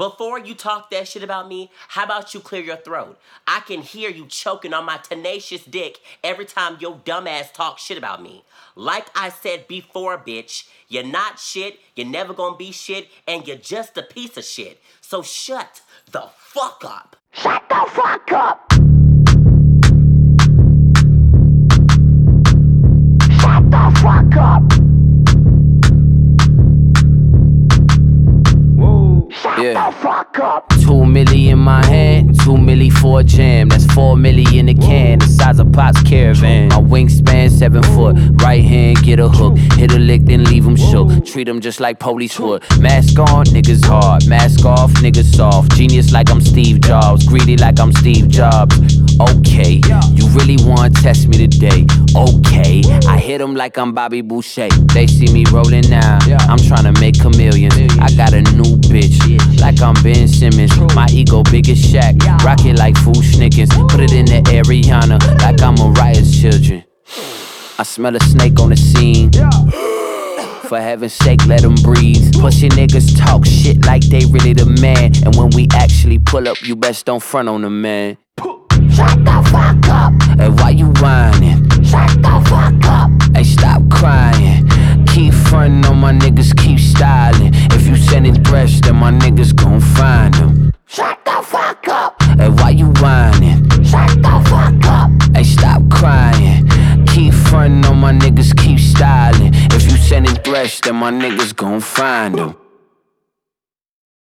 Before you talk that shit about me, how about you clear your throat? I can hear you choking on my tenacious dick every time your dumbass talk shit about me. Like I said before, bitch, you're not shit, you're never gonna be shit, and you're just a piece of shit. So shut the fuck up. Shut the fuck up. Shut the fuck up. Shut the fuck up. 2 million in my hand, 2 milli for a jam. That's 4 milli in the can, the size of Pop's Caravan. My wingspan 7 foot, right hand get a hook. Hit a lick, then leave him shook. Treat him just like police would. Mask on, niggas hard. Mask off, niggas soft. Genius like I'm Steve Jobs. Greedy like I'm Steve Jobs. Okay, you really wanna test me today? Okay, I hit him like I'm Bobby Boucher. They see me rolling now, I'm tryna make chameleons. I got a new bitch, like I'm Ben Simmons. My ego big as Shaq, rock it like Food Snickers. Put it in the Ariana, like I'm Mariah's children. I smell a snake on the scene. For heaven's sake, let them breathe. Pussy niggas talk shit like they really the man. And when we actually pull up, you best don't front on the man. Shut the fuck up. Hey, why you whining? Shut the fuck up. Hey, stop crying. Keep frontin' on my niggas, keep styling. If you sending threats, then my niggas gon' find them. Shut the fuck up. Hey, why you whining? Shut the fuck up. Hey, stop crying. Keep frontin' on my niggas, keep styling. If you sending threats, then my niggas gon' find them.